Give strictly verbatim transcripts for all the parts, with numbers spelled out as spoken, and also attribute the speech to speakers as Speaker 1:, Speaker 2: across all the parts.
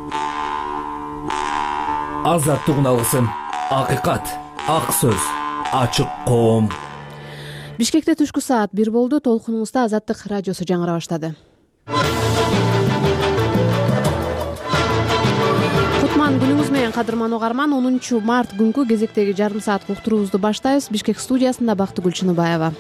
Speaker 1: Азаттык алгысым, акыйкат, ак сөз, ачык коом.
Speaker 2: Бишкекте түшкү саат бир болду. Толкунуңузда Азаттык радиосу жаңыра баштады. Кутман күнүңүз менен, кадырман угарман. онунчу март күнкү кезектеги жарым саат уктуруубузду баштайбыз. Бишкек студиясында Бактыгүл Чыныбаева.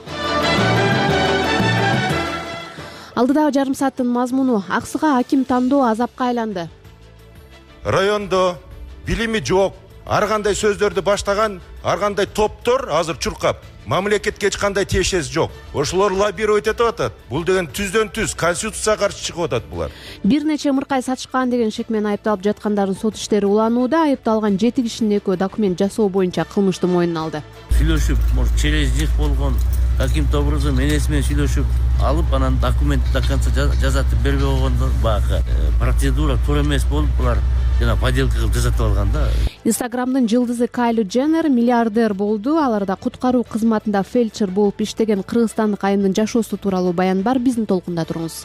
Speaker 2: Алдыдагы жарым сааттын мазмуну: аксыга аким тандоо азапка айланды.
Speaker 3: Райондо билими жок, ар кандай сөздөрдү баштаган ар кандай топтор азыр чуркап, мамлекетке эч кандай тиешеси жок. Ошолор лоббировать этип атат. Бул деген түздөн түз конституцияга каршы чыгып атат булар. Бир
Speaker 2: нече ымыркай сатышкан деген шек менен айыпталып жаткандардын сот иштери уланууда. Айыпталган жети кишинин экөө документ жасоо боюнча кылмышты мойнуна алды.
Speaker 4: Сүйлөшүп, может, через них болгон каким-то образом энеси менен сүйлөшүп алып, анан документ до конца жазатып бербей койгондон баягы процедура туура эмес болуп, булар жана поделка кылып жасатып алган да.
Speaker 2: Инстаграмдын жылдызы Кайли Дженнер миллиардер болду. Аларда куткаруу кызматында фельдшер болуп иштеген кыргызстандык айымдын жашоосу тууралуу баян бар. Биздин толкунда туруңуз.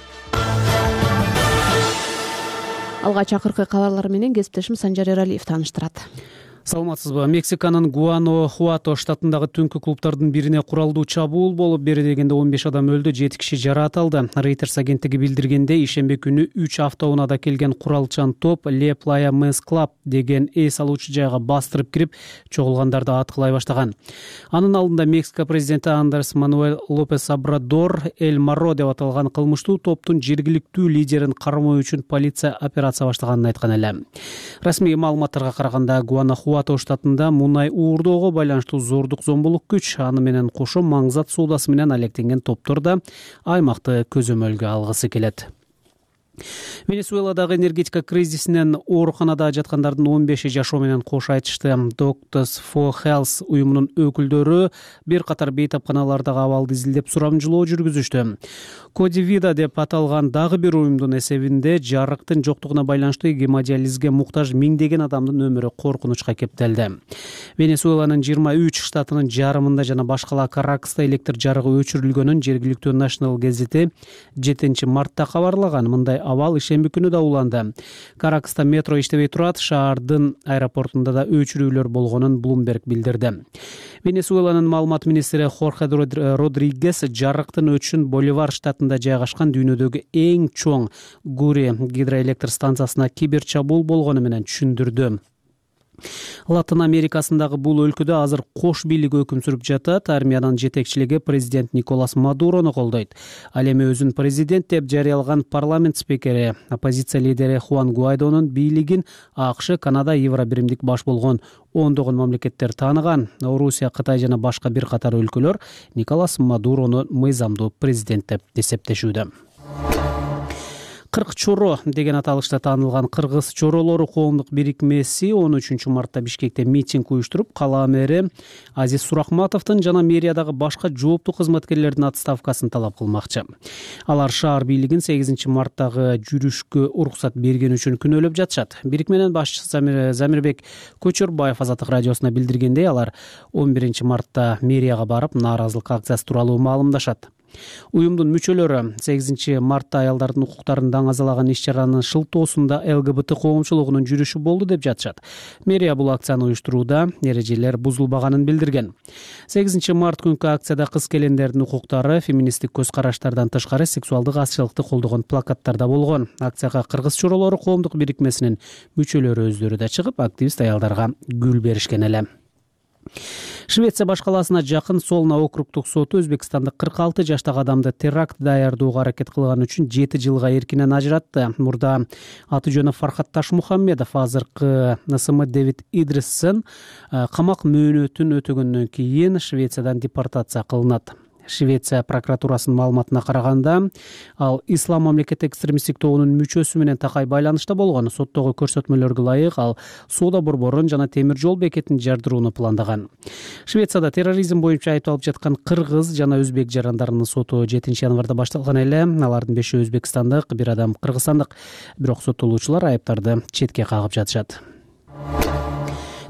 Speaker 2: Алгач акыркы кабарлар менен кесиптешим Санжар Эралиев тааныштырат.
Speaker 5: Саламатсызбы? Мексиканын Гуанахуато штатындагы түнкү клубдардын бирине куралдуу чабуул болуп, бери дегенде он беш адам өлдү, жети киши жараат алды. Reuters агенттиги билдиргенде, ишемби күнү үч автоунаада келген куралчан топ Le Playa Men's Club деген эс алуучу жайга бастырып кирип, чогулгандарды аткылай баштаган. Анын алдында Мексика президенти Андерс Мануэль Лопес Обрадор Эль Марро деп аталган кылмыштуу топтун жергиликтүү лидерин кармоо үчүн полиция операция баштаганын айткан эле. Расмий маалыматтарга караганда, Гуанахуато Гуанахуато штатында мунай уурдоого байланыштуу зордук зомбулук күч, аны менен кошо маңзат соодасы менен алектенген топтор да аймакты көзөмөлгө алгысы келет. Венесуэладагы энергетика кризисинен ооруканада жаткандардын он беши жашоо менен кош айтышты. Doctors for Health уюмунун өкүлдөрү бир катар бейтапканалардагы абалды изилдеп сурамжылоо жүргүзүштү. Кодивида деп аталган дагы бир уюмдун эсебинде жарыктын жоктугуна байланыштуу гемодиализге муктаж миңдеген адамдын өмүрү коркунучка кептелди. Венесуэланын жыйырма үч штатынын жарымында жана башкала Каракаста электр жарыгы өчүрүлгөнүн жергиликтүү National газети жетинчи мартта кабарлаган. Мындай абал ишемби күнү да уланды. Каракаста метро иштебей турат, шаардын аэропортунда да өчүрүүлөр болгонун Bloomberg билдирди. Венесуэланын маалымат министри Хорхе Родригес жарыктын өчүн Боливар штатында жайгашкан дүйнөдөгү эң чоң Гури гидроэлектр станциясына киберчабуул болгону менен түшүндүрдү. Латын Америкасындагы бул өлкөдө азыр кош бийлик өкүм сүрүп жатат. Армиянын жетекчилиги президент Николас Мадурону колдойт. Ал эми өзүн президент деп жарыялаган парламент спикери, оппозиция лидери Хуан Гуайдонун бийлигин АКШ, Канада, Евробиримдик баш болгон ондогон мамлекеттер тааныган. Орусия, Кытай жана башка бир катар өлкөлөр Николас Мадурону мыйзамдуу президент деп эсептешүүдө. кырк чоро деген аталышта таанылган кыргыз чоролору коомдук бирикмеси он үчүнчү мартта Бишкекте митинг уюштуруп, кала мэри Азиз Сурахматовдун жана мэриядагы башка жооптуу кызматкерлердин отставкасын талап кылмакчы. Алар шаар бийлигин сегизинчи марттагы жүрүшкө уруксат берген үчүн күнөөлөп жатышат. Бирикменин башчысы Замирбек Көчөрбаев Азаттык радиосуна билдиргендей, алар он биринчи мартта мэрияга барып, нааразылык акциясы тууралуу маалымдашат. Уюмдун мүчөлөрү сегизинчи мартта аялдардын укуктарын даңазалаган иш-чаранын шылтоосунда ЛГБТ коомчулугунун жүрүшү болду деп жатышат. Мэрия бул акцияны уюштурууда эрежелер бузулбаганын билдирген. сегизинчи март күнкү акцияда кыз-келендердин укуктары, феминисттик көз караштардан тышкары сексуалдык азчылыкты колдогон плакаттарда болгон. Акцияга кыргыз чоролору коомдук бирикмесинин мүчөлөрү өздөрү да чыгып, активист аялдарга гүл беришкен эле. Швеция башкаласына жакын Солна округдук соту Өзбекстандык кырк алты жаштагы адамды теракт даярдоого аракет кылган үчүн жети жылга эркинен ажыратты. Мурда аты жөнү Фархат Ташмухаммедов, азыркы ысымы Дэвид Идриссон камак мөөнөтүн өтөгөндөн кийин Швециядан депортация кылынат. Швеция прокуратурасынын маалыматына караганда, ал Ислам мамлекети экстремисттик тобунун мүчөсү менен такай байланышта болгон. Соттогу көрсөтмөлөргө ылайык ал соода борборун жана темир жол бекетин жардырууну пландаган. Швецияда терроризм боюнча айыпталып жаткан кыргыз жана өзбек жарандарынын соту жетинчи январда башталган эле. Алардын бешөө өзбекстандык, бир адам кыргызстандык. Бирок соттолуучулар айыптарды четке кагып жатышат.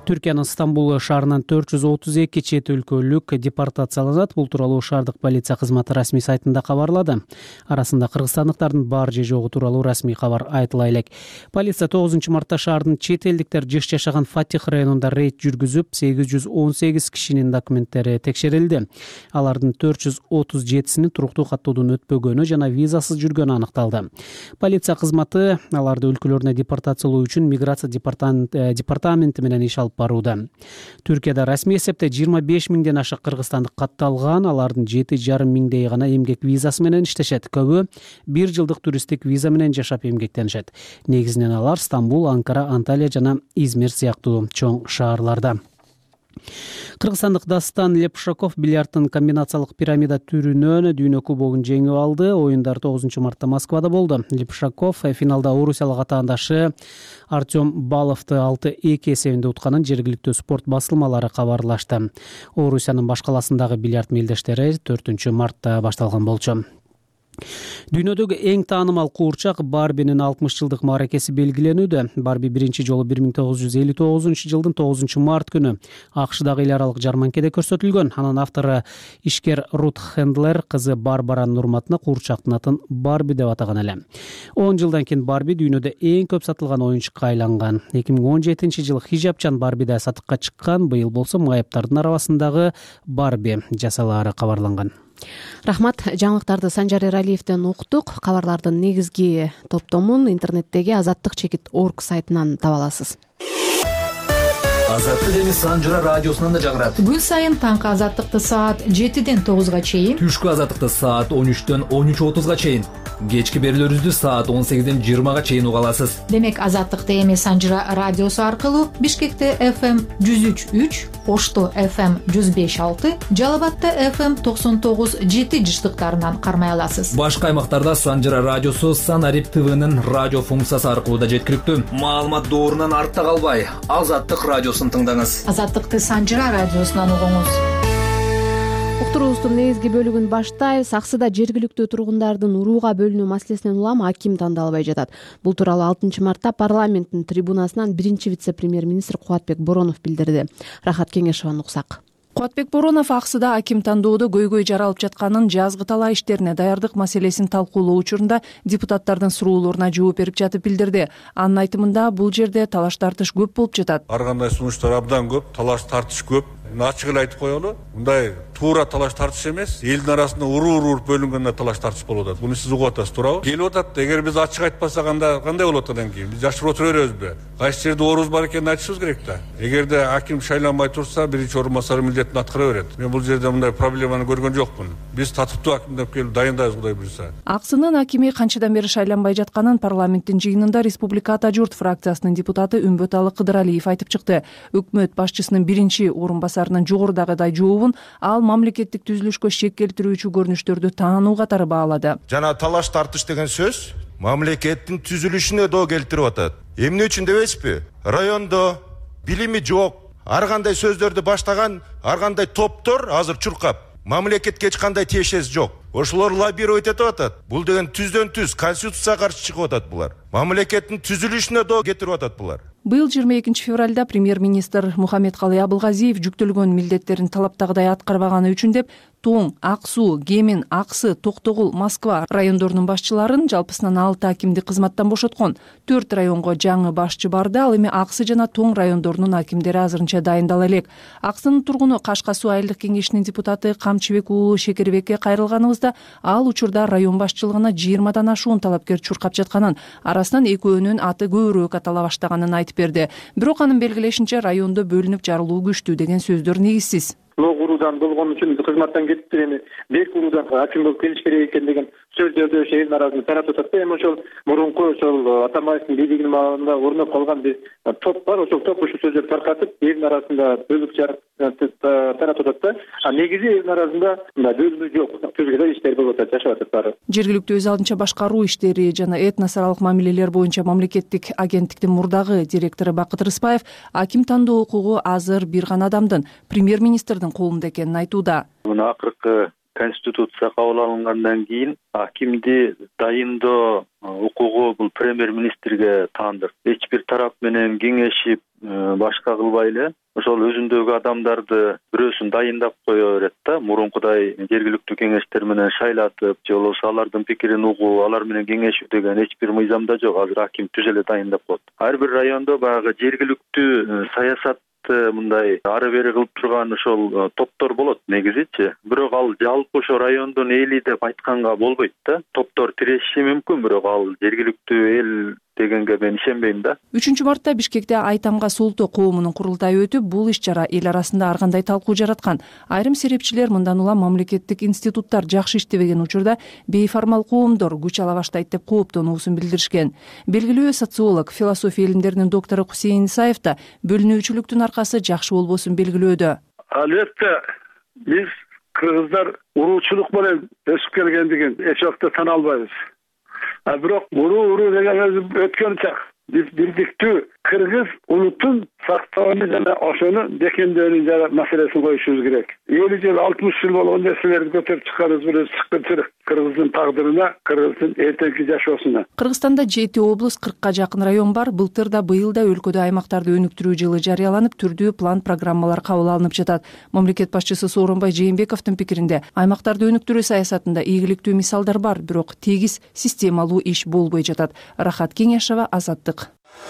Speaker 5: Түркиянын Стамбул шаарынан төрт жүз отуз эки чет өлкөлүк депортацияланат. Бул тууралуу шаардык полиция кызматы расмий сайтында кабарлады. Арасында кыргызстандыктардын бар же жогу тууралуу расмий кабар айтыла элек. Полиция тогузунчу мартта шаардын чет элдиктер жыш жашаган Фатих районунда рейд жүргүзүп, сегиз жүз он сегиз кишинин документтери текшерилди. Алардын төрт жүз отуз жетисинин туруктуу каттоодон өтпөгөнү жана визасыз жүргөнү аныкталды. Полиция кызматы аларды өлкөлөрүнө депортациялоо үчүн миграция департаменти менен иш алып барууда. Түркияда расмий эсепте жыйырма беш миңден ашык кыргызстандык катталган, алардын жети жарым миңдей гана эмгек визасы менен иштешет. Көбү бир жылдык туристтик виза менен жашап эмгектенишет. Негизинен алар Стамбул, Анкара, Анталия жана Измир сыяктуу чоң шаарларда. Кыргызстандык Дастан Лепшаков бильярдтын комбинациялык пирамида түрүнөн дүйнө кубогун жеңип алды. Оюндар тогузунчу мартта Москвада болду. Лепшаков финалда орусиялык атаандашы Артем Баловду алты эки эсебинде утканын жергиликтүү спорт басылмалары кабарлашты. Орусиянын баш каласындагы бильярд мелдештери төртүнчү мартта башталган болчу. Дүйнөдөгү эң таанымал куурчак Барбинин алтымыш жылдык мааракеси белгиленүүдө. Барби биринчи жолу бир миң тогуз жүз элүү тогузунчу жылдын тогузунчу март күнү АКШдагы эл аралык жарманкеде көрсөтүлгөн. Анын автору ишкер Рут Хендлер кызы Барбаранын урматына куурчактын атын Барби деп атаган эле. он жылдан кийин Барби дүйнөдө эң көп сатылган оюнчукка айланган. эки миң он жетинчи жылы хижапчан Барби да сатыкка чыккан. Быйыл болсо майыптардын арабасындагы Барби жасалаары кабарланган.
Speaker 2: Рахмат, жаңылыктарды Санжар Эралиевден уктук. Кабарлардын негизги топтомун интернеттеги азаттык чекит точка орг сайтынан таба аласыз.
Speaker 1: Азаттык эми Санжара радиосунан да жаңырат.
Speaker 6: Күн сайын таңкы азаттыкты саат жетиден тогузга чейин,
Speaker 1: Түшкү азаттыкты саат он үчтөн он үч отузга чейин, кечки берүүлөрүбүздү саат он сегизден жыйырмага чейин уга аласыз.
Speaker 6: Демек азаттыкты эми Санжара радиосу аркылуу Бишкекте эф эм жүз үч үч, Ошто эф эм жүз беш алты, Жалал Абадта эф эм токсон тогуз жети жыштыктарынан кармай аласыз.
Speaker 1: Башка аймактарда Санжара радиосу Санарип ТВнын радио функциясы аркылуу да жеткиликтүү. Маалымат доорунан артта калбай, Азаттык радиосун тыңдаңыз.
Speaker 6: Азаттыкты Санжара радиосунан угуңуз.
Speaker 2: Уктуруубуздун негизги бөлүгүн баштайбыз. Аксыда жергиликтүү тургундардын урууга бөлүнүү маселесинен улам аким тандалбай жатат. Бул тууралуу алтынчы мартта парламенттин трибунасынан биринчи вице-премьер-министр Кубатбек Боронов билдирди. Рахат Кеңешованы уксак.
Speaker 7: Кубатбек Боронов Аксыда аким тандоодо көйгөй жаралып жатканын, жазгы талаа иштерине даярдык маселесин талкуулоо учурунда депутаттардын суроолоруна жооп берип жатып билдирди. Анын айтымында бул жерде талаш тартыш көп болуп жатат.
Speaker 8: Ар кандай сунуштар абдан көп, талаш тартыш көп. Ачык эле айтып коелу, мындай туура талаш тартыш эмес, элдин арасында уруу-уруу бөлүнгөндө талаш тартыш болуп атат. Буну сиз угуп атасыз, туурабы? Келип атат. Эгер биз ачык айтпасак, анда кандай болот андан кийин? Биз жашырып отура беребизби? Кайсы жерде орус бар экенин айтышыбыз керек да. Эгерде аким шайланбай турса, биринчи орун басары милдетин аткара берет. Мен бул жерде мындай проблеманы көргөн жокмун. Биз татыктуу акимдеп келип дайындайбыз, Кудай буйрса.
Speaker 7: Аксынын акими канчадан бери шайланбай жатканын парламенттин жыйынында Республика Ата журт фракциясынын депутаты Үмбөталы Кыдыралиев айтып чыкты. Өкмөт башчысынын биринчи орун басарынын жогорудагы жообун ал мамлекеттик түзүлүшкө шек келтирүүчү көрүнүштөрдү таануу катары баалады.
Speaker 3: Жана талаш тартыш деген сөз мамлекеттин түзүлүшүнө доо келтирип атат. Эмне үчүн дебесизби? Райондо билими жок, ар кандай сөздөрдү баштаган ар кандай топтор азыр чуркап. Мамлекетке эч кандай тиешеси жок. Ошолор лоббировать этип атат. Бул деген түздөн түз конституцияга каршы чыгып атат булар. Мамлекеттин түзүлүшүнө доо кетирип атат булар.
Speaker 7: Быйыл жыйырма экинчи февралда премьер-министр Мухаммедкалый Абылгазиев жүктөлгөн милдеттерин талаптагыдай аткарбаганы үчүн деп Тоң, Ак Суу, Кемин, Аксы, Токтогул, Москва райондорунун башчыларын жалпысынан алты акимди кызматтан бошоткон. төрт районго жаңы башчы барды, ал эми Аксы жана Тоң райондорунун акимдери азырынча дайындала элек. Аксынын тургуну Кашка Суу айылдык кеңешинин депутаты Камчыбек уулу Шекербекке кайрылганыбызда ал учурда район башчылыгына жыйырмадан ашуун талапкер чуркап жатканын, арасынан экөөнүн аты көбүрөөк атала баштаганын айтып берди. Бирок анын белгилешинче райондо бөлүнүп жарылуу күчтүү деген сөздөр негизсиз.
Speaker 9: Логуруудан болгон үчүн кызматтан кетиптир, эми берки уруудан аким болуп келиш керек экен деген сөздөрдү ошо элдин арасында таратып атат да. Эми ошол мурунку ошол Атамбаевдин бийлигинин маалында орноп калган бир топ бар. Ошол топ ушул сөздөрдү таркатып элдин арасында бөлүп таратып атат да. А негизи элдин арасында бөлүнүү жок. Түзгүлө иштер болуп атат, жашап атат баары.
Speaker 7: Жергиликтүү өз алдынча башкаруу иштери жана этнос аралык мамилелер боюнча мамлекеттик агенттиктин мурдагы директору Бакыт Рыспаев аким тандоо укугу азыр бир гана адамдын, премьер-министрдин колунда экенин айтууда.
Speaker 9: Мына акыркы
Speaker 10: конституция кабыл алынгандан кийин акимди дайындоо укугу бул премьер министрге таандык. Эч бир тарап менен кеңешип башка кылбай эле ошол өзүндөгү адамдарды бирөөсүн дайындап кое берет да, мурункудай жергиликтүү кеңештер менен шайлатып же болбосо алардын пикирин угуу, алар менен кеңешүү деген эч бир мыйзамда жок. Азыр аким түз эле дайындап коет. Ар бир райондо баягы жергиликтүү саясат мындай ары бери кылып турган ошол топтор болот негизичи. Бирок ал жалпы ошо райондун эли деп айтканга болбойт да. Топтор тирешиши мүмкүн, бирок ал жергиликтүү эл дегенге мен ишенбейм да.
Speaker 7: үчүнчү мартта Бишкекте Айтамга Султоо коомунун курултайы өтүп, бул иш чара эл арасында ар кандай талкуу жараткан. Айрым серепчилер мындан улам мамлекеттик институттар жакшы иштебеген учурда бейформал коомдор күч ала баштайт деп кооптонуусун билдиришкен. Белгилүү социолог, философия илимдеринин доктору Кусейин Исаев да бөлүнүүчүлүктүн аркасы жакшы болбосун белгилөөдө.
Speaker 11: Албетте биз кыргыздар уруучулук менен өсүп келгендигин эч убакта тана албайбыз. А бирок уруу уруу деген өткөн чак. Биз бирдиктүү кыргыз улутун сактоону жана ошону бекемдөөнүн жана маселесин коюшубуз керек. элүү жыл, алтымыш жыл болгон нерселерди көтөрүп чыкканыбыз бирөөс чыккан кыргыздын тагдырына, кыргыздын эртеңки жашоосуна.
Speaker 7: Кыргызстанда жети облус, кыркка жакын район бар. Былтыр да быйыл да өлкөдө аймактарды өнүктүрүү жылы жарыяланып, түрдүү план программалар кабыл алынып жатат. Мамлекет башчысы Сооронбай Жээнбековдун пикиринде, аймактарды өнүктүрүү саясатында ийгиликтүү мисалдар бар, бирок тегиз системалуу иш болбой жатат. Рахат Кеңешова, Азаттык.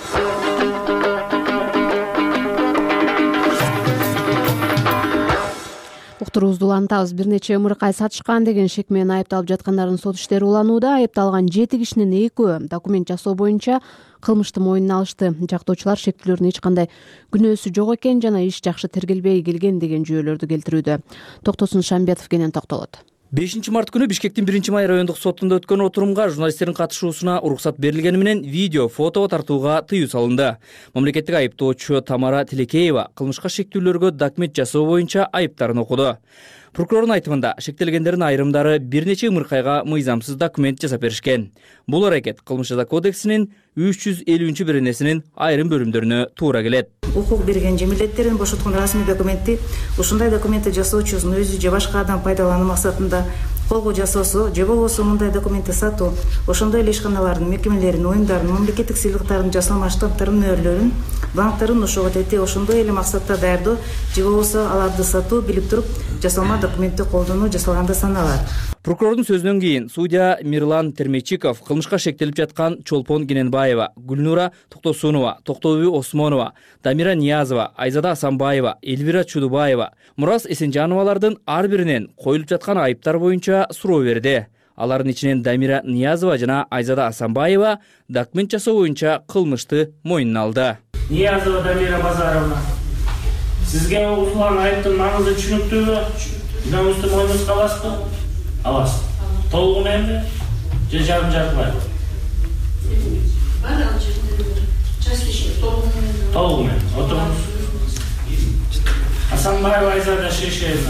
Speaker 2: Уктуруубузду улантабыз. Бир нече ымыркай сатышкан деген шек менен айыпталып жаткандардын сот иштери уланууда. Айыпталган жети кишинин экөө документ жасоо боюнча кылмышты мойнуна алышты. Жактоочулар шектүүлөрдүн эч кандай күнөөсү жок экен жана иш жакшы тергелбей келген деген жүйөлөрдү келтирүүдө. Токтосун Шамбетов кенен токтолот.
Speaker 1: бешинчи март күнү Бишкектин биринчи май райондук сотунда өткөн отурумга журналисттердин катышуусуна уруксат берилгени менен видео, фото тартууга тыюу салынды. Мамлекеттик айыптоочу Тамара Тилекеева кылмышка шектүүлөргө документ жасоо боюнча айыптарын окуду. Прокурордун айтымында шектелгендердин айрымдары бир нече ымыркайга мыйзамсыз документ жасап беришкен. Бул аракет Кылмыш жаза кодексинин үч жүз элүүнчү беренесинин айрым бөлүмдөрүнө туура келет.
Speaker 12: Укук берген же милдеттерин бошоткон расмий документти ушундай документти жасоочусунун өзү же башка адам пайдалануу максатында колго жасоосу же болбосо мындай документти сатуу, ошондой эле ишканалардын, мекемелердин, уюмдардын, мамлекеттик сыйлыктардын жасалма штамптарын, мөөрлөрүн, банктарын ошого тети ошондой эле максатта даярдоо же болбосо аларды сатуу билип туруп жасалма документти колдонуу жасалганда саналат.
Speaker 1: Прокурордун сөзүнөн кийин судья Мирлан Термечиков кылмышка шектелип жаткан Чолпон Кененбаева, Гүлнура Токтосунова, Токтоуи Осмонова, Дамира Ниязова, Айзада Асанбаева, Эльвира Чудубаева, Мурас Эсенжановалардын ар биринен коюлуп жаткан айыптар боюнча суроо берди. Алардын ичинен Дамира Ниязова жана Айзада Асанбаева документ жасоо боюнча кылмышты мойнуна алды.
Speaker 13: Ниязова Дамира Базаровна, сизге угулган айыптын маңызы түшүнүктүүбү? Күнөөңүздү мойнуңузга аласызбы? Аласыз. Толугу мененби же жарым жартылайбы? Толугу менен. Отуруңуз. Асанбаева Айзада Шешевна,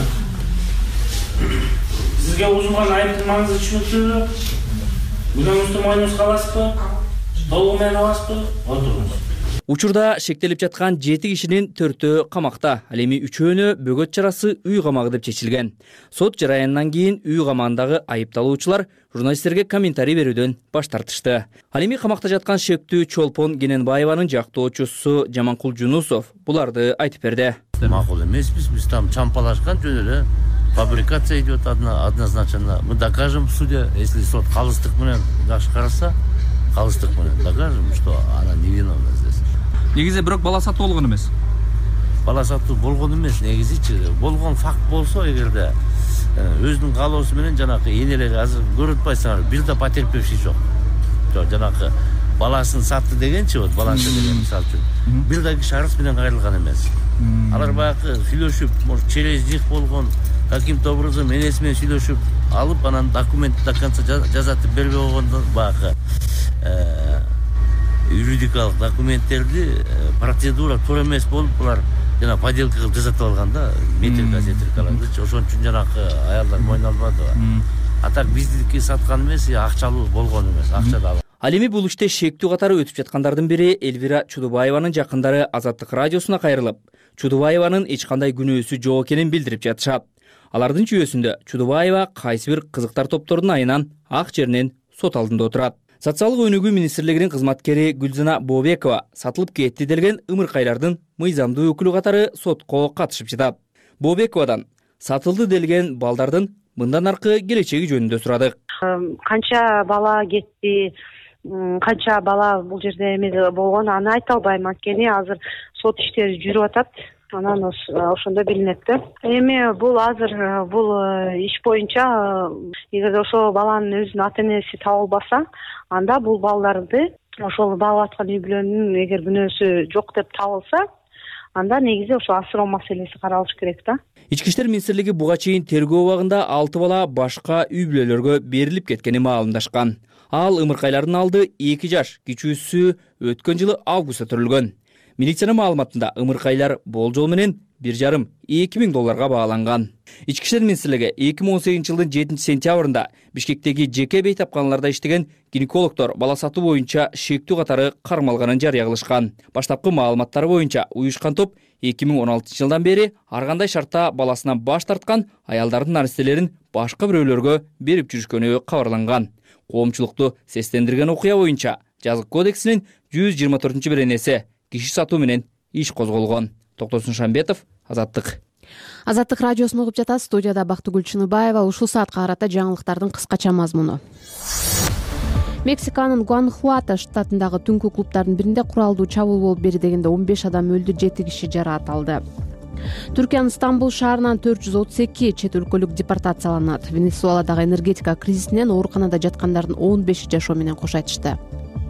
Speaker 13: сизге угулган айыптын маңызы түшүнүктүүбү? Күнөөңүздү мойнуңузга аласызбы? Толугу менен аласызбы? Отуруңуз.
Speaker 1: Учурда шектелип жаткан жети кишинин төртөө камакта, ал эми үчөөнө бөгөт чарасы үй камагы деп чечилген. Сот жараянынан кийин үй камагындагы айыпталуучулар журналисттерге комментарий берүүдөн баш тартышты. Ал эми камакта жаткан шектүү Чолпон Кененбаеванын жактоочусу Жаманкул Жунусов буларды айтып берди.
Speaker 4: Макул эмеспиз, биз там чампалашкан жөн эле фабрикация идет однозначно. Мы докажем в суде, если суд калыстык менен жакшы караса, калыстык менен докажем, что она невиновна здесь.
Speaker 1: Негизи бирок бала сатуу болгон эмес.
Speaker 4: Бала сатуу болгон эмес, негизичи болгон факт болсо, эгерде өзүнүн каалоосу менен жанакы энелери азыр көрүп атпайсыңар, бир да потерпевший жок. Жок, жанакы баласын сатты дегенчи, вот баласы деген мисал үчүн, бир да киши арыз менен кайрылган эмес. Алар баягы сүйлөшүп, может, через них болгон каким-то образом энеси менен сүйлөшүп алып, анан документ до конца жазатып бербей койгондон баягы юридикалык документтерди процедура туура эмес болуп, булар жана поделка кылып жасатып алганда, метрика, сетрикаларды, ошон үчүн жанакы аялдар мойнуна албады. А так биздики саткан эмес, акчалуу болгон эмес, акча да.
Speaker 1: Ал эми бул иште шектүү катары өтүп жаткандардын бири Эльвира Чудубаеванын жакындары Азаттык радиосуна кайрылып, Чудубаеванын эч кандай күнөөсү жок экенин билдирип жатышат. Алардын жүйөсүндө Чудубаева кайсы бир кызыктар топтордун айынан ак жеринен сот алдында отурат. Социалдык өнүгүү министрлигинин кызматкери Гүлзана Бообекова сатылып кетти делген ымыркайлардын мыйзамдуу өкүлү катары сотко катышып жатат. Бообековадан сатылды делген балдардын мындан аркы келечеги жөнүндө сурадык.
Speaker 14: Канча бала кетти, канча бала бул жерде эме болгон, аны айта албайм, анткени азыр сот иштери жүрүп атат. Анан ошондо билинет да. Эми бул азыр бул иш боюнча эгерде ошол баланын өзүнүн ата энеси табылбаса, анда бул балдарды ошол багып аткан үй бүлөнүн эгер күнөөсү жок деп табылса, анда негизи ошо асыроо маселеси каралыш керек да.
Speaker 1: Ички иштер министрлиги буга чейин тергөө убагында алты бала башка үй бүлөлөргө берилип кеткени маалымдашкан. Ал ымыркайлардын алды эки жаш, кичүүсү өткөн жылы августта төрүлгөн. Милициянын маалыматында ымыркайлар болжол менен бир жарым эки миң долларга бааланган. Ички иштер министрлиги эки миң он сегизинчи жылдын жетинчи сентябрында Бишкектеги жеке бейтапканаларда иштеген гинекологдор бала сатуу боюнча шектүү катары кармалганын жарыя кылышкан. Баштапкы маалыматтар боюнча уюшкан топ эки миң он алтынчы жылдан бери ар кандай шартта баласынан баш тарткан аялдардын наристелерин башка бирөөлөргө берип жүрүшкөнү кабарланган. Коомчулукту сестендирген окуя боюнча жазык кодексинин жүз жыйырма төртүнчү беренеси киши сатуу менен иш козголгон. Токтосун Шамбетов, Азаттык.
Speaker 2: Азаттык радиосун угуп жатат. Студияда Бактыгүл Чыныбаева. Ушул саатка карата жаңылыктардын кыскача мазмуну. Мексиканын Гуанахуато штатындагы түнкү клубдардын биринде куралдуу чабуул болуп бери дегенде он беш адам өлдү, жети киши жараат алды. Түркиянын Стамбул шаарынан төрт жүз отуз эки чет өлкөлүк депортацияланат. Венесуэладагы энергетика кризисинен ооруканада жаткандардын он беши жашоо менен кош айтышты.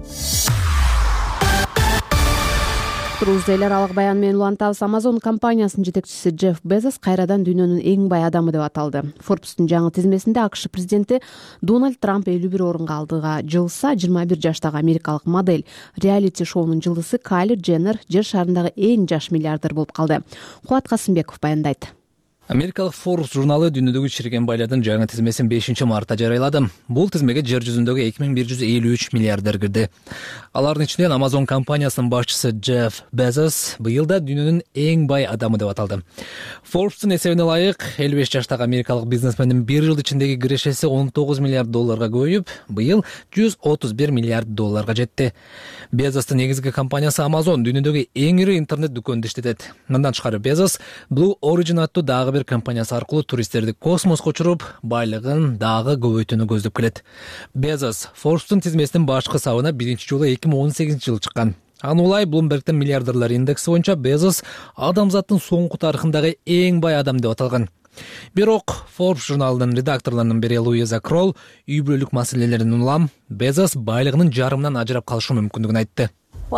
Speaker 2: Эл аралык баян менен улантабыз. Amazon компаниясынын жетекчиси Джефф Безос кайрадан дүйнөнүн эң бай адамы деп аталды. Forbes'тун жаңы тизмесинде АКШ президенти Дональд Трамп элүү бир орунга алдыга жылса, жыйырма бир жаштагы америкалык модель, реалити шоунун жылдызы Кайли Дженнер жер шарындагы эң жаш миллиардер болуп калды. Кубат Касымбеков баяндайт.
Speaker 15: Америкалык Forbes журналы дүйнөдөгү чиреген байлардын жаңы тизмесин бешинчи мартта жарыялады. Бул тизмеге жер жүзүндөгү эки миң бир жүз элүү үч миллиардер кирди. Алардын ичинен Amazon компаниясынын башчысы Джефф Безос быйылда дүйнөнүн эң бай адамы деп аталды. Forbes'тун эсебине ылайык элүү беш жаштагы америкалык бизнесмендин бир жыл ичиндеги кирешеси он тогуз миллиард долларга көбөйүп, быйыл жүз отуз бир миллиард долларга жетти. Безостун негизги компаниясы Amazon дүйнөдөгү эң ири интернет дүкөнүндө иштетет. Мындан тышкары Безос Blue Origin аттуу дагы бир компаниясы аркылуу туристтерди космоско учуруп, байлыгын дагы көбөйтүүнү көздөп келет. Безос Forbes'тун тизмесинин башкы сабына биринчи жолу эки миң он сегизинчи жылы чыккан. Аны улай Bloomberg'тин миллиардерлер индекси боюнча Безос адамзаттын соңку тарыхындагы эң бай адам деп аталган. Бирок Forbes журналынын редакторлорунун бири Луиза Кролл үй бүлөлүк маселелерин улам Безос байлыгынын жарымынан ажырап калышы мүмкүндүгүн айтты.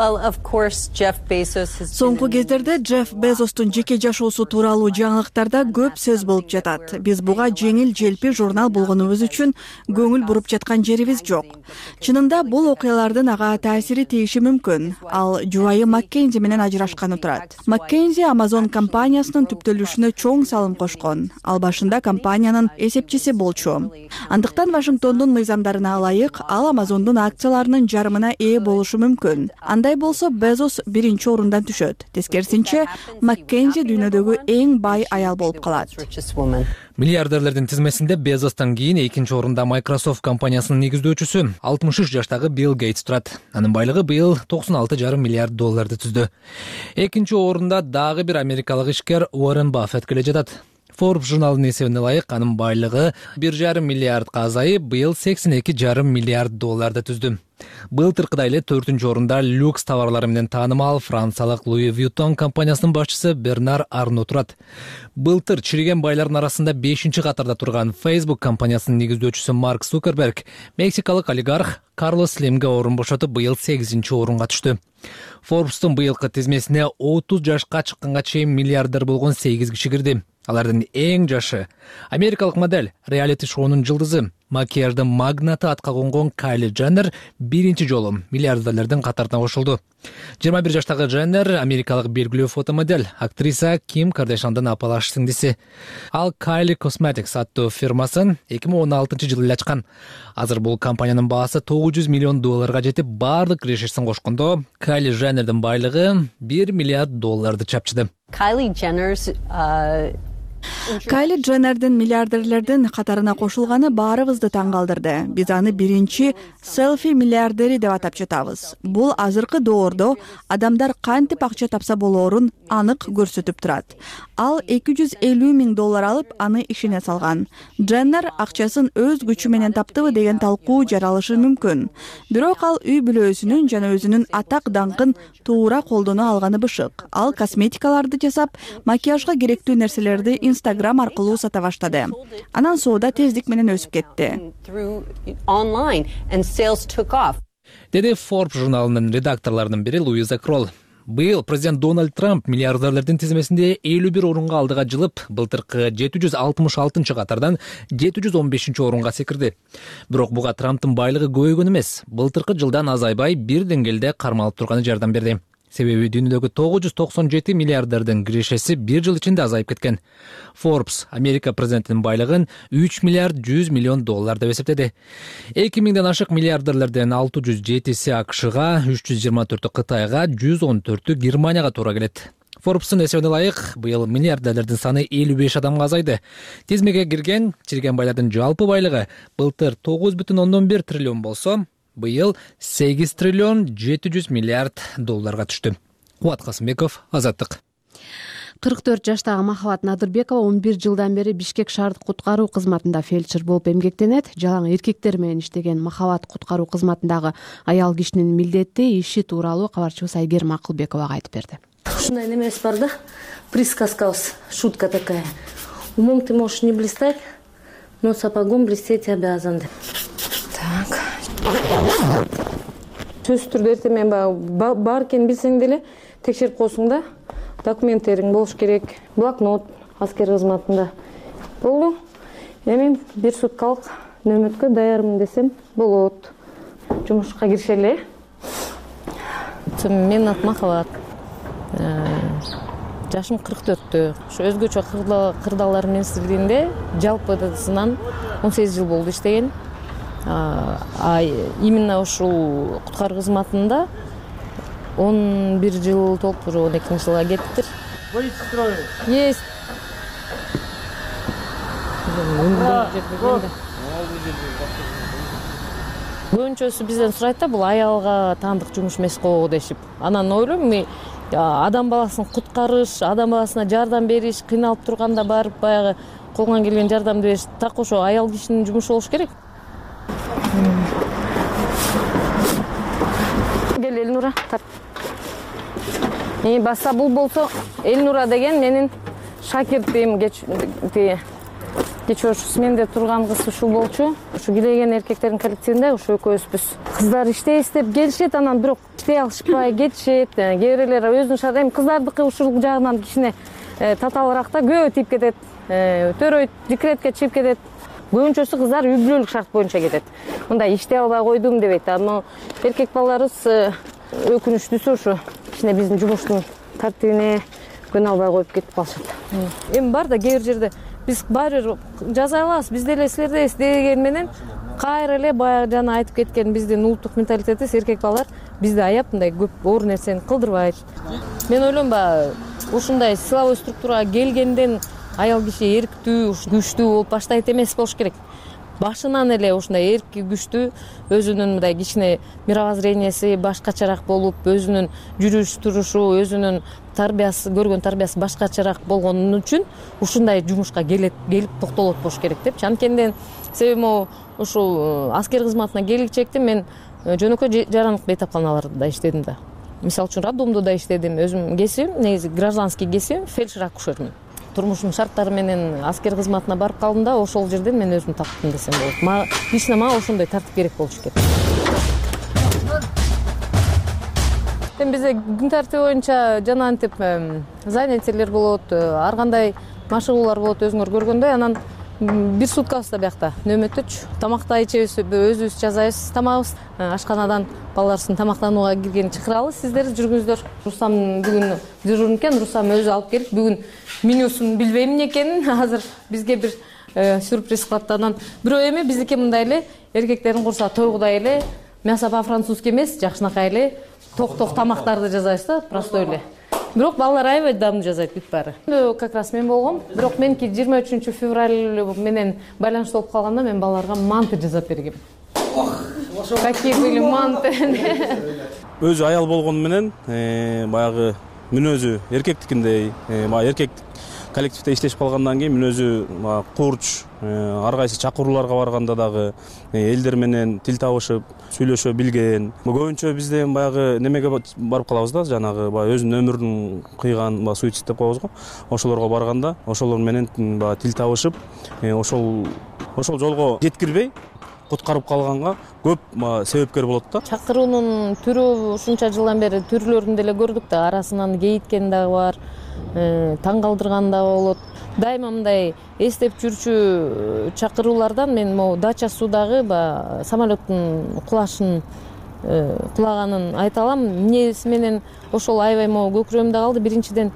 Speaker 16: Соңку кездерде Джефф Безостун жеке жашоосу тууралуу жаңылыктарда көп сөз болуп жатат. Биз буга жеңил желпи журнал болгонубуз үчүн көңүл буруп жаткан жерибиз жок. Чынында бул окуялардын ага таасири тийиши мүмкүн. Ал жубайы Маккензи менен ажырашканы турат. Маккензи Amazon компаниясынын түптөлүшүнө чоң салым кошкон. Ал башында компаниянын эсепчиси болчу. Андыктан Вашингтондун мыйзамдарына ылайык ал Amazon'дун акцияларынын жарымына ээ болушу мүмкүн. Андай болсо Безос биринчи орундан түшөт. Тескерисинче, Маккензи дүйнөдөгү эң бай аял болуп калат.
Speaker 15: Миллиардерлердин тизмесинде Безостон кийин экинчи орунда Microsoft компаниясынын негиздөөчүсү алтымыш үч жаштагы Билл Гейтс турат. Анын байлыгы быйыл токсон алты жарым миллиард долларды түздү. Экинчи орунда дагы бир америкалык ишкер Уоррен Баффет келе жатат. Forbes журналынын эсебине ылайык анын байлыгы бир жарым миллиардга азайып, быйыл сексен эки жарым миллиард долларды түздү. Былтыркыдай эле төртүнчү орунда люкс товарлары менен таанымал франциялык Louis Vuitton компаниясынын башчысы Бернар Арно турат. Былтыр чириген байлардын арасында бешинчи катарда турган Facebook компаниясынын негиздөөчүсү Марк Цукерберг мексикалык олигарх Карлос Слимге орун бошотуп, быйыл сегизинчи орунга түштү. Forbes'тун быйылкы тизмесине отуз жашка чыкканга чейин миллиардер болгон сегиз киши кирди. Алардын эң жашы америкалык модель, реалити шоунун жылдызы, макияждын магнаты атка конгон Кайли Дженнер биринчи жолу миллиардерлердин катарына кошулду. жыйырма бир жаштагы Дженнер америкалык белгилүү фотомодель, актриса Ким Кардашьяндын апалаш сиңдиси. Ал Kylie Cosmetics аттуу фирмасын эки миң он алтынчы жылы эле ачкан. Азыр бул компаниянын баасы тогуз жүз миллион долларга жетип, бардык кирешесин кошкондо Kylie Jennerдин байлыгы бир миллиард долларды чапчыды.
Speaker 17: Kylie Jenner's uh,
Speaker 16: Кайли Дженнердин миллиардерлердин катарына кошулганы баарыбызды таң калтырды. Биз аны биринчи селфи миллиардери деп атап жатабыз. Бул азыркы доордо адамдар кантип акча тапса болоорун анык көрсөтүп турат. Ал эки жүз элүү миң доллар алып, аны ишине салган. Дженнер акчасын өз күчү менен таптыбы деген талкуу жаралышы мүмкүн. Бирок ал үй бүлөсүнүн жана өзүнүн атак даңкын туура колдоно алганы бышык. Ал косметикаларды жасап, макияжга керектүү нерселерди Instagram аркылуу сата баштады. Анан соода тездик менен өсүп кетти.
Speaker 15: Деди Forbes журналынын редакторлорунун бири Луиза Кролл. Быйыл президент Дональд Трамп миллиардерлердин тизмесинде элүү бир орунга алдыга жылып, былтыркы жети жүз алтымыш алтынчы катардан жети жүз он бешинчи орунга секирди. Бирок буга Трамптын байлыгы көбөйгөн эмес, былтыркы жылдан азайбай бир деңгээлде кармалып турганы жардам берди. Себеби дүйнөдөгү тогуз жүз токсон жети миллиардердин кирешеси бир жыл ичинде азайып кеткен. Forbes Америка президентинин байлыгын үч миллиард жүз миллион доллар деп эсептеди. эки миңден ашык миллиардерлерден алты жүз жетиси АКШга, үч жүз жыйырма төртү Кытайга, жүз он төртү Германияга туура келет. Forbes'ун эсебине ылайык, быйыл миллиардерлердин саны элүү беш адамга азайды. Тизмеге кирген чирген байлардын жалпы байлыгы былтыр тогуз бүтүн ондон бир триллион болсо, быйыл сегиз триллион жети жүз миллиард долларга түштү. Кубат Касымбеков, Азаттык.
Speaker 2: кырк төрт жаштагы Махабат Надырбекова он бир жылдан бери Бишкек шаардык куткаруу кызматында фельдшер болуп эмгектенет. Жалаң эркектер менен иштеген Махабат куткаруу кызматындагы аял кишинин милдети иши тууралуу кабарчыбыз Айгерим Акылбековага айтып берди.
Speaker 17: Ушундай немес бар да, присказкабыз, шутка такая. Умом ты можешь не блистать, но сапогом блестеть обязан. Так. Сөзсүз түрдө эртең менен бар экенин билсең деле текшерип койсуң да. Документтериң болуш керек, блокнот аскер кызматында. Болду. Эми бир суткалык нөмөткө даярмын десем болот. Жумушка киришели. Менин атым Махабат. Жашым кырк төрттө. Ошо өзгөчө кырдаалар менсиздигинде жалпысынан он сегиз жыл болду иштеген. А именно ушул куткаруу кызматында он бир жыл толуп уже он экинчи жылга кеттир.
Speaker 13: Быть строю.
Speaker 17: Есть. Көбүнчөсү бизден сурайт да, бул аялга таандык жумуш эмес го дешип. Анан ойлойм, адам баласын куткарыш, адам баласына жардам бериш, кыйналып турганда барып баягы колуңан келген жардамды бериш, так ошо аял кишинин жумушу болуш керек. Гел Элнура, тарт. Баса бул болсо Элнура деген менин шакиртим, кечээ ушу сменде турган кыз ушул болчу. Ушу килеген эркектердин коллективинде ушу экөөбүзбүз. Кыздар иштей иштеп келишет, анан бирок иштей алышпай кетишет. Кээ бирлер өзүнүн шарты, кыздардыкы ушул жагынан кичине татаалыраак да, көбү тийип кетет. Төрөйт, декретке чыгып кетет. Көбүнчөсү кыздар үй бүлөлүк шарт боюнча кетет. Мындай иштей албай койдум дебейт. Ама эркек балдарыбыз өкүнүчтүүсү ушу кичине биздин жумуштун тартибине көнө албай коюп кетип калышат. Эми бар да кээ бир жерде биз баары жаза алабыз, биз деле силердебиз деген менен кайра эле баягы жана айтып кеткен биздин улуттук менталитетибиз эркек балдар бизди аяп мындай көп оор нерсени кылдырбайт. Мен ойлойм, баягы ушундай силовой структурага келгенден аял киши эрктүү, күчтүү болуп баштайт эмес болуш керек. Башынан эле ушундай эрки, күчтүү, өзүнүн мындай кичине мировоззренияси башкачараак болуп, өзүнүн жүрүш турушу, өзүнүн тарбиясы, көргөн тарбиясы башкачараак болгон үчүн ушундай жумушка келет, келип токтолот болуш керек депчи. Анткенден себеби ушул аскер кызматына келгичекте мен жөнөкөй жарандык бейтапканаларда иштедим да. Мисалы үчүн роддомдо да иштедим. Өзүм кесибим, негизи гражданский кесибим, фельдшер акушермин. Турмушум шарттары менен аскер кызматына барып калдым да, ошол жерден мен өзүм таптым десем болот. Лично мага ошондой тартип керек болчу экен. Эми бизде күн тартиби боюнча жана антип занятиелер болот, ар кандай машыгуулар болот өзүңөр көргөндөй. Анан бир суткабыз да биякта нөмөттөчү. Тамакта ичебиз, өзүбүз жасайбыз тамагыбыз. Ашканадан балдарыбыздын тамактанууга киргенин чакыралы, сиздер жүргүңүздөр. Рустам бүгүн дежурный экен, Рустам өзү алып келип, бүгүн менюсун билбейм экенин, азыр бизге бир сюрприз кылат. Анан бирөө эми биздики мындай эле эркектердин курса тойгудай эле, мясо по-французски эмес, жакшынакай эле ток-ток тамактарды жасайбыз да, простой эле. бирок балдар аябай дам жасайт бүт баары. Как раз мен болгом, бирок меники жыйырма үчүнчү февраль менен байланыштуу болуп калганда мен балдарга манты жасап бергем. Какие были манты.
Speaker 18: Өзү аял болгону менен баягы мүнөзү эркектикиндей, баягы эркек коллективде иштешип калгандан кийин мүнөзү курч, ар кайсы чакырууларга барганда дагы элдер менен тил табышып, сүйлөшө билген. Көбүнчө бизде баягы немеге барып калабыз да, жанагы баягы өзүнүн өмүрүн кыйган, баягы суицид деп коебуз го. Ошолорго барганда, ошолор менен баягы тил табышып, ошол ошол жолго жеткирбей куткарып калганга көп себепкер болот да.
Speaker 17: Чакыруунун түрү ушунча жылдан бери түрлөрүн деле көрдүк да, арасынан кейиткен дагы бар, таң калтырган да болот. Дайыма мындай эстеп жүрчү чакыруулардан мен могу дача суудагы баягы самолеттун кулашын кулаганын айта алам. Эмнеси менен ошол аябай могу көкүрөгүмдө калды. Биринчиден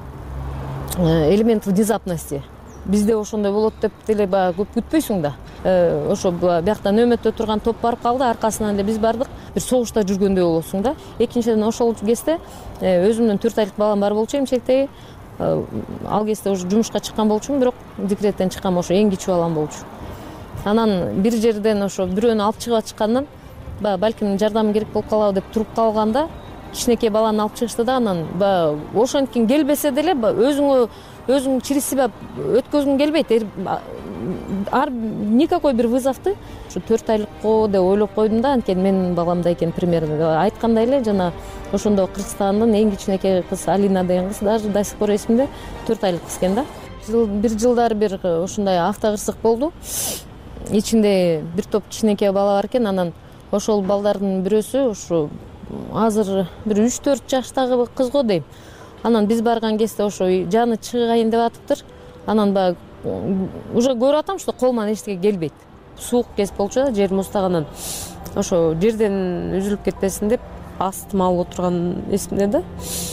Speaker 17: элемент внезапности. Бизде ошондой болот деп деле баягы көп күтпөйсүң да. Ошо биякта нөмөттө турган топ барып калды, аркасынан эле биз бардык. Бир согушта жүргөндөй болосуң да. Экинчиден ошол кезде өзүмдүн төрт айлык балам бар болчу, эмчектеги. Ал кезде уже жумушка чыккан болчумун, бирок декреттен чыккан ошо эң кичүү балам болчу. Анан бир жерден ошо бирөөнү алып чыгып чыккандан баягы балким жардам керек болуп калабы деп туруп калганда кичинекей баланы алып чыгышты да, анан баягы ошонткен келбесе деле өзүңө өзүң через себя өткөзгүң келбейт. Ар никакой бир вызовду ушу төрт айлыкко деп ойлоп койдум да, анткени менин баламда экен примерно. Айткандай эле жана ошондо Кыргызстандын эң кичинекей кыз Алина деген кыз даже до сих пор эсимде, төрт айлык кыз экен да. Бир жылдары бир ушундай автокырсык болду. Ичинде бир топ кичинекей бала бар экен, анан ошол балдардын бирөөсү ушу азыр бир үч төрт жаштагы кыз го дейм. Анан биз барган кезде ошо жаны чыгайын деп атыптыр. Анан баягы уже көрүп атам, что колуман эчтеке келбейт. Суук кез болчу да, жер муздаган. Ошо жерден үзүлүп кетпесин деп астыма алып отурган эсимде да.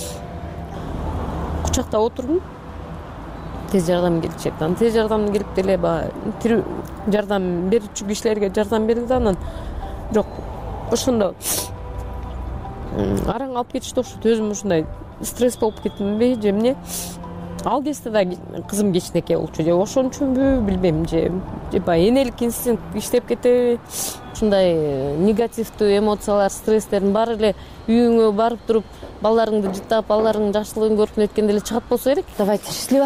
Speaker 17: Кучакта отурдум. Тез жардам келчү. Анан тез жардам келип деле баягы жардам берүүчү кишилерге жардам берди. Анан бирок ошондо араң алып кетишти, ошо өзүм ушундай стресс болуп кеттимби же эмне? Ал кезде да кызым кичинекей болчу, же ошон үчүнбү билбейм, же баягы энелик инстинкт иштеп кетеби? Ушундай негативдүү эмоциялар, стресстердин баары эле үйүңө барып туруп, балдарыңды жыттап, балдарыңдын жакшылыгын көрүп неткенде эле чыгат болсо керек. Давайте, счастливо.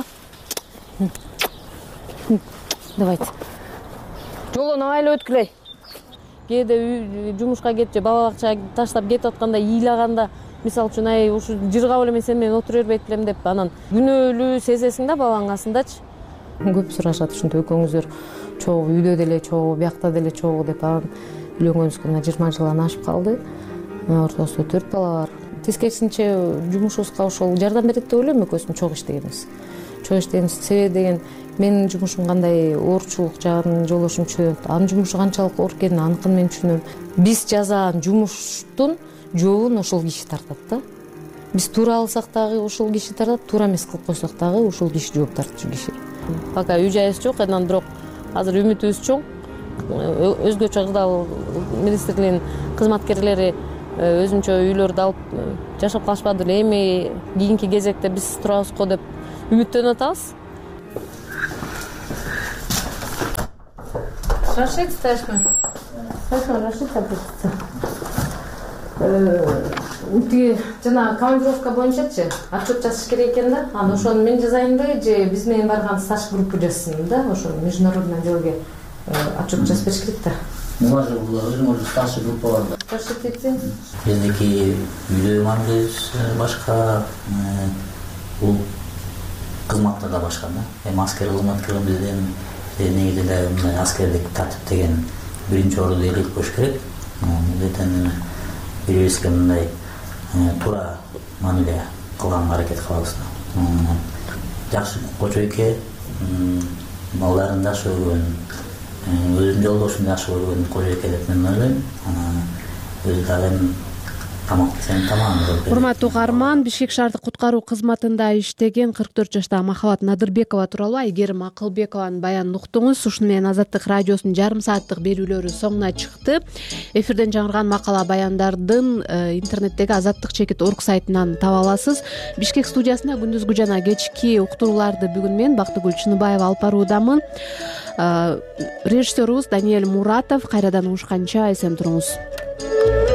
Speaker 17: Давайте. Жолун айлы өткүлөй. Кээде жумушка кетип же бала бакчага таштап кетип атканда, ыйлаганда, мисалы үчүн ай ушу жыргап эле мен сен менен отура бербейт белем деп анан күнөөлүү сезесиң да баланын касындачы. Көп сурашат ушинтип экөөңүздөр чогуу үйдө деле чогуу, биякта деле чогуу деп. Анан үйлөнгөнүбүзгө мына жыйырма жылдан ашып калды. Ортосунда төрт бала бар. Тескерисинче жумушубузга ошол жардам берет деп ойлойм, экөөбүздүн чогуу иштегенибиз. Чогуу иштегенибиз себеби деген менин жумушум кандай оорчулук жагын жолдошум түшүнөт. Анын жумушу канчалык оор экенин аныкын мен түшүнөм. Биз жазган жумуштун жообун ошол киши тартат да. Биз туура алсак дагы ошол киши тартат, туура эмес кылып койсок дагы ошол киши жооп тартчу киши. Пока үй жайыбыз жок, анан бирок азыр үмүтүбүз чоң. Өзгөчө Кырдаал министрлигинин кызматкерлери өзүнчө үйлөрдү алып жашап калышпады эле. Эми кийинки кезекте биз турабыз го деп үмүттөнүп атабыз. Рашид, ташма. Ташма, Рашид таптыпты. Тиги жана командировка боюнчачы отчет жазыш керек экен да. Анан ошону мен жазайынбы же биз менен барган стаж группа жазсын да, ошо международный отделге отчет жазып бериш керек да.
Speaker 19: Може бул өзүңүз стаж группа бар да.
Speaker 17: Рашид айтты.
Speaker 19: Биздики үйдө мамилебиз башка, бул кызматта да башка да. Эми аскер кызматкерлер бизден негизи эле аскердик тартип деген биринчи орунду элек коюш керек. Мындетен бирибизге мындай туура мамиле кылганга аракет кылабыз. Жакшы кочойке, балдарын жакшы көргөн, өзүнүн жолдошун жакшы көргөн кочойке деп мен ойлойм. Өзү дагы тамак сенин тамагың.
Speaker 2: Урматтуу угарман, Бишкек шаардык куткаруу кызматында иштеген кырк төрт жаштагы Махабат Надырбекова тууралуу Айгерим Акылбекованын баянын уктуңуз. Ушуну менен Азаттык радиосунун жарым сааттык берүүлөрү соңуна чыкты. Эфирден жаңырган макала баяндардын интернеттеги Азаттык чекит орг сайтынан таба аласыз. Бишкек студиясында күндүзгү жана кечки уктурууларды бүгүн мен Бактыгүл Чыныбаева алып баруудамын. Режиссерубуз Даниэль Муратов. Кайрадан угушканча эсен туруңуз.